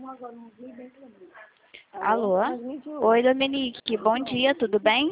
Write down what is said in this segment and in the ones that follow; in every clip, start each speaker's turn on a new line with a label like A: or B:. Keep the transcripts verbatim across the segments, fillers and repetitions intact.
A: Alô? Oi, Dominique, bom dia, tudo bem?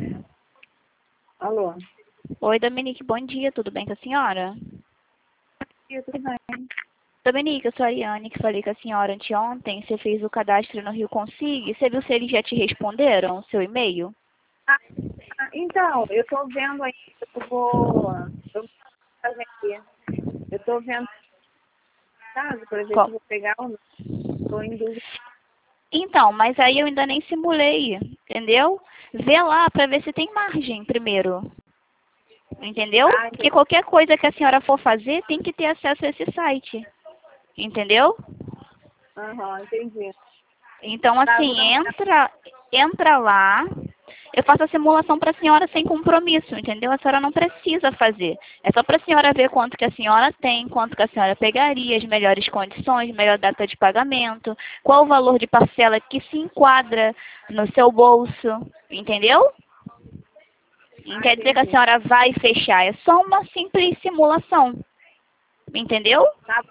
B: Alô?
A: Oi, Dominique, bom dia, tudo bem com a senhora?
B: Tudo bem.
A: Dominique, eu sou a Ariane, que falei com a senhora anteontem. Você fez o cadastro no Rio Consig. Você viu se eles já te responderam o seu e-mail?
B: Ah, então, eu tô vendo aí, eu vou... Eu vou fazer aqui. Eu tô vendo caso para ver
A: Qual?
B: se vou pegar ou não. Tô em dúvida.
A: Então, mas aí eu ainda nem simulei, entendeu? Vê lá para ver se tem margem primeiro. Entendeu?
B: Ah,
A: Porque
B: entendi.
A: qualquer coisa que a senhora for fazer tem que ter acesso a esse site. Entendeu?
B: Aham, entendi.
A: Então,
B: Tá, eu vou
A: assim,
B: dar uma olhada.
A: entra, entra lá. Eu faço a simulação para a senhora sem compromisso, entendeu? A senhora não precisa fazer. É só para a senhora ver quanto que a senhora tem, quanto que a senhora pegaria, as melhores condições, melhor data de pagamento, qual o valor de parcela que se enquadra no seu bolso, entendeu? Não
B: Ah,
A: quer dizer que a
B: entendi.
A: senhora vai fechar, é só uma simples simulação, entendeu?
B: Tá,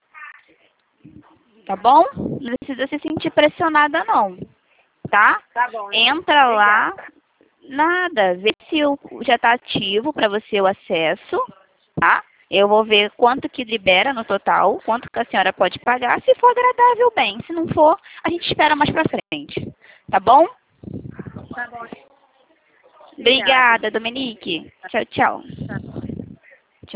A: Tá bom? Não precisa se sentir pressionada não, tá?
B: tá bom, então.
A: Entra
B: Obrigada.
A: lá, nada, vê se o, já está ativo para você o acesso, tá? Eu vou ver quanto que libera no total, quanto que a senhora pode pagar, se for agradável, bem. Se não for, a gente espera mais pra frente, tá bom?
B: Tá bom. Obrigada.
A: Obrigada, Dominique. Tchau, tchau.
B: Tá.